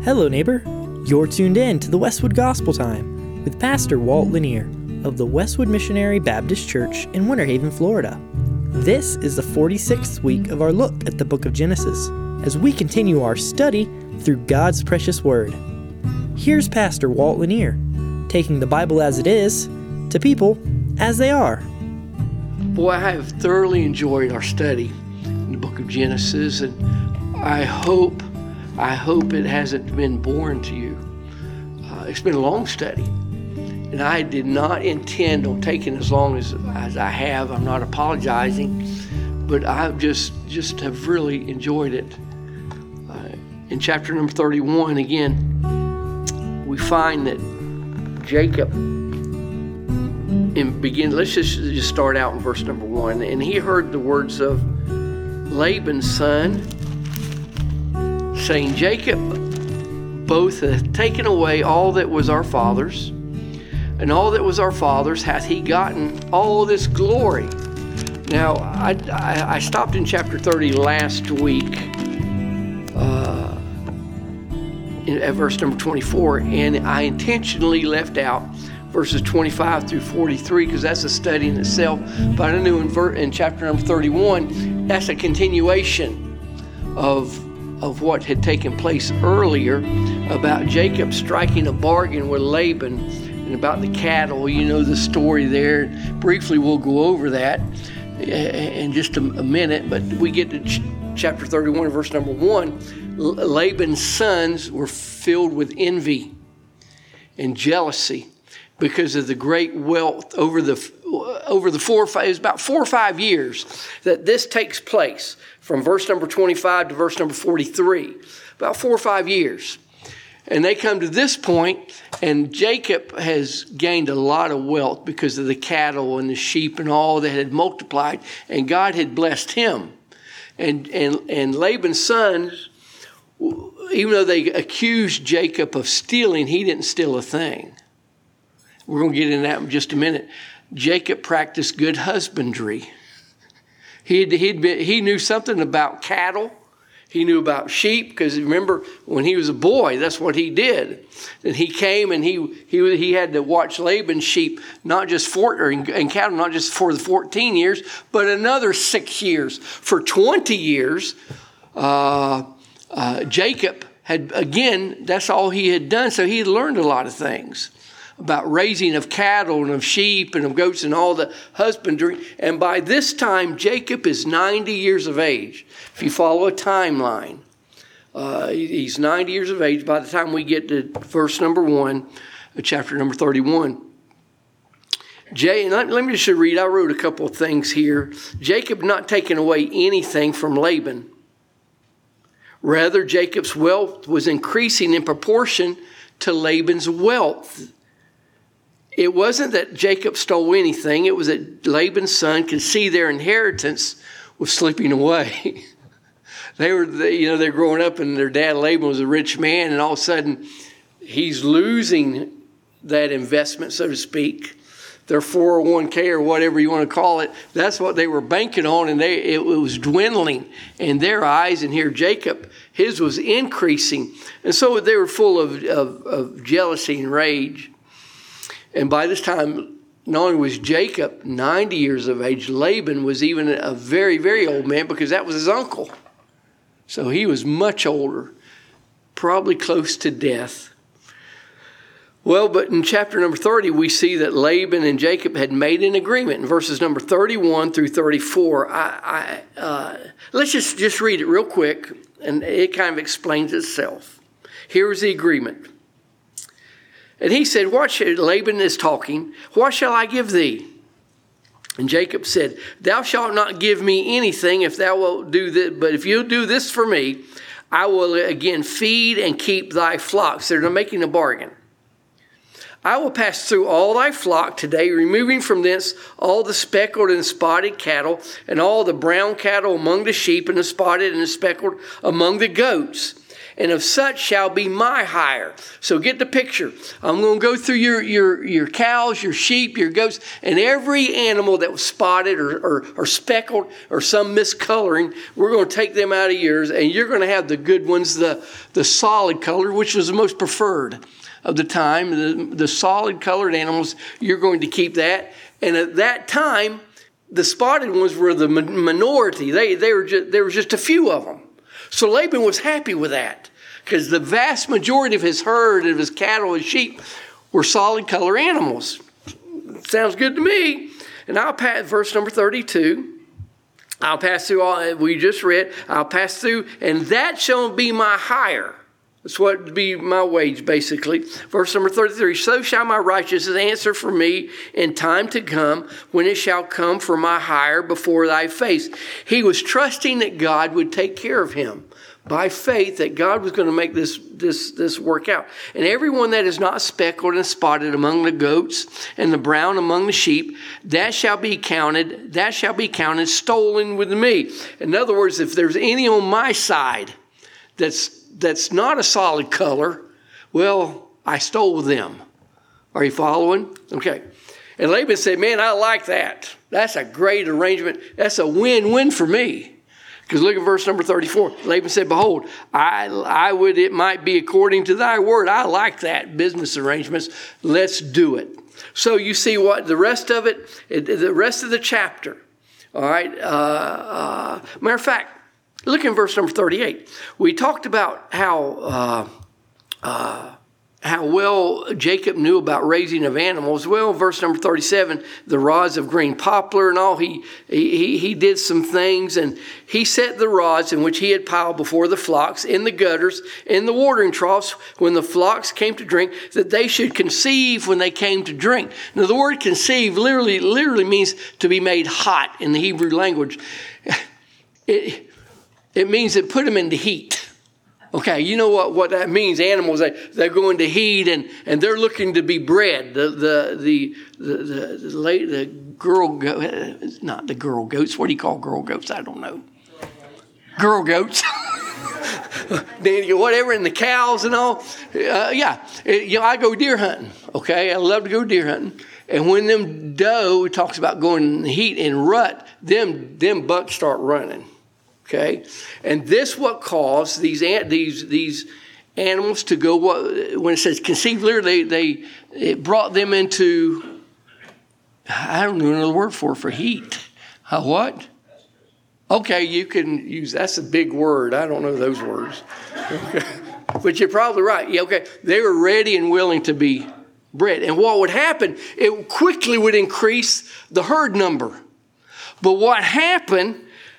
Hello, neighbor. You're tuned in to the Westwood Gospel Time with Pastor Walt Lanier of the Westwood Missionary Baptist Church in Winter Haven, Florida. This is the 46th week of our look at the book of Genesis as we continue our study through God's precious Word. Here's Pastor Walt Lanier, taking the Bible as it is to people as they are. Boy, I have thoroughly enjoyed our study in the book of Genesis, and I hope it hasn't been boring to you. It's been a long study, and I did not intend on taking as long as I have. I'm not apologizing, but I just have really enjoyed it. In chapter number 31, again, we find that Jacob, let's just start out in verse number 1. And he heard the words of Laban's son, saying, Jacob both hath taken away all that was our father's, and all that was our father's hath he gotten all this glory. Now, I stopped in chapter 30 last week at verse number 24, and I intentionally left out verses 25 through 43 because that's a study in itself. But I knew in chapter number 31, that's a continuation of what had taken place earlier about Jacob striking a bargain with Laban and about the cattle. You know the story there. Briefly, we'll go over that in just a minute, but we get to chapter 31, verse number 1. Laban's sons were filled with envy and jealousy because of the great wealth over the 4 or 5, it's about 4 or 5 years that this takes place, from verse number 25 to verse number 43, about 4 or 5 years. And they come to this point, and Jacob has gained a lot of wealth because of the cattle and the sheep and all that had multiplied, and God had blessed him. And Laban's sons, even though they accused Jacob of stealing, he didn't steal a thing. We're going to get into that in just a minute. Jacob practiced good husbandry. He knew something about cattle. He knew about sheep, because remember, when he was a boy, that's what he did. And he came and he had to watch Laban's sheep, and cattle, not just for the 14 years, but another 6 years. For 20 years, Jacob had, again, that's all he had done. So he had learned a lot of things about raising of cattle and of sheep and of goats and all the husbandry. And by this time, Jacob is 90 years of age. If you follow a timeline, he's 90 years of age by the time we get to verse number 1, chapter number 31. Let me just read. I wrote a couple of things here. Jacob not taking away anything from Laban. Rather, Jacob's wealth was increasing in proportion to Laban's wealth. It wasn't that Jacob stole anything. It was that Laban's son could see their inheritance was slipping away. They're growing up, and their dad Laban was a rich man, and all of a sudden he's losing that investment, so to speak. Their 401k or whatever you want to call it, that's what they were banking on, and it was dwindling in their eyes. And here Jacob, his was increasing. And so they were full of jealousy and rage. And by this time, not only was Jacob 90 years of age, Laban was even a very, very old man, because that was his uncle. So he was much older, probably close to death. Well, but in chapter number 30, we see that Laban and Jacob had made an agreement. In verses number 31 through 34, let's just read it real quick, and it kind of explains itself. Here is the agreement. And he said, Laban is talking, what shall I give thee? And Jacob said, thou shalt not give me anything if thou wilt do this, but if you'll do this for me, I will again feed and keep thy flocks. They're making a bargain. I will pass through all thy flock today, removing from thence all the speckled and spotted cattle, and all the brown cattle among the sheep, and the spotted and the speckled among the goats. and of such shall be my hire. So get the picture. I'm going to go through your cows, your sheep, your goats, and every animal that was spotted or speckled or some miscoloring, we're going to take them out of yours, and you're going to have the good ones, the solid color, which was the most preferred of the time. The solid colored animals, you're going to keep that. And at that time, the spotted ones were the minority. There were just a few of them. So Laban was happy with that because the vast majority of his herd, of his cattle and sheep, were solid color animals. Sounds good to me. And I'll pass verse number 32. I'll pass through all we just read. I'll pass through, and that shall be my hire. That's what would be my wage, basically. Verse number 33, so shall my righteousness answer for me in time to come, when it shall come for my hire before thy face. He was trusting that God would take care of him by faith, that God was going to make this work out. And everyone that is not speckled and spotted among the goats and the brown among the sheep, that shall be counted stolen with me. In other words, if there's any on my side that's not a solid color, well, I stole them. Are you following? Okay. And Laban said, man, I like that. That's a great arrangement. That's a win-win for me. Because look at verse number 34. Laban said, behold, I would it might be according to thy word. I like that business arrangements. Let's do it. So you see what the rest of it, the rest of the chapter. All right. Matter of fact, look in verse number 38. We talked about how well Jacob knew about raising of animals. Well, verse number 37, the rods of green poplar and all, he did some things, and he set the rods in which he had piled before the flocks in the gutters, in the watering troughs, when the flocks came to drink, that they should conceive when they came to drink. Now, the word conceive literally means to be made hot in the Hebrew language. It means it put them into heat. Okay, you know what that means. Animals, they're going to heat and they're looking to be bred. The girl goats, not the girl goats. What do you call girl goats? I don't know. Girl goats. Whatever, and the cows and all. I go deer hunting. Okay, I love to go deer hunting. And when them doe talks about going in the heat and rut, them bucks start running. Okay, and this what caused these animals to go. When it says conceive, literally, it brought them into. I don't know another word for heat. What? Okay, you can use that's a big word. I don't know those words, okay. But you're probably right. Yeah, okay, they were ready and willing to be bred, and what would happen? It quickly would increase the herd number. But what happened?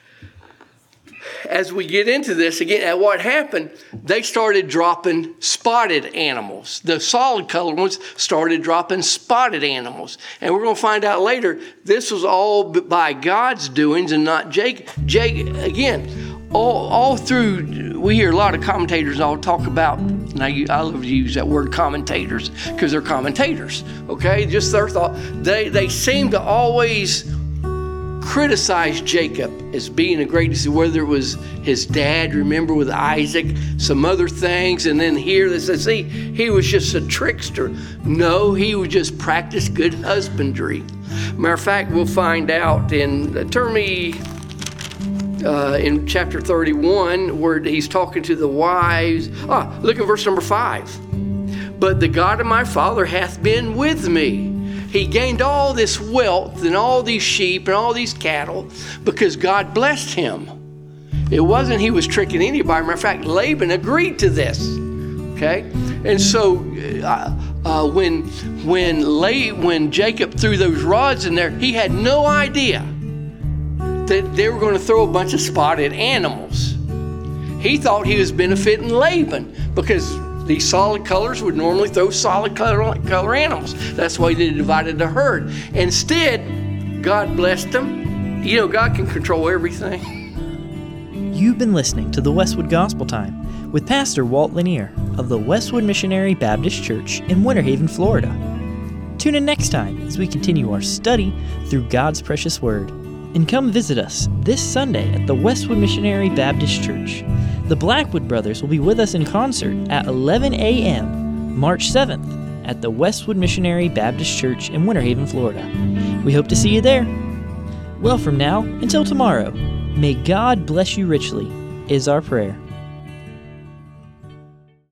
As we get into this again, what happened, they started dropping spotted animals. The solid colored ones started dropping spotted animals. And we're going to find out later, this was all by God's doings and not Jacob. Again, all through, we hear a lot of commentators all talk about, and I love to use that word commentators because they're commentators, okay? Just their thought. They seem to always criticize Jacob as being the greatest, whether it was his dad, remember, with Isaac, some other things, and then here they say, see, he was just a trickster. No, he would just practice good husbandry. Matter of fact, we'll find out in chapter 31 where he's talking to the wives. Look at verse number 5. But the God of my father hath been with me. He gained all this wealth and all these sheep and all these cattle because God blessed him. It wasn't he was tricking anybody. Matter of fact, Laban agreed to this. Okay? And so when Jacob threw those rods in there, he had no idea that they were going to throw a bunch of spotted animals. He thought he was benefiting Laban because these solid colors would normally throw solid color animals. That's why they divided the herd. Instead, God blessed them. You know, God can control everything. You've been listening to the Westwood Gospel Time with Pastor Walt Lanier of the Westwood Missionary Baptist Church in Winter Haven, Florida. Tune in next time as we continue our study through God's precious Word. And come visit us this Sunday at the Westwood Missionary Baptist Church. The Blackwood Brothers will be with us in concert at 11 a.m. March 7th at the Westwood Missionary Baptist Church in Winter Haven, Florida. We hope to see you there. Well, from now until tomorrow, may God bless you richly, is our prayer.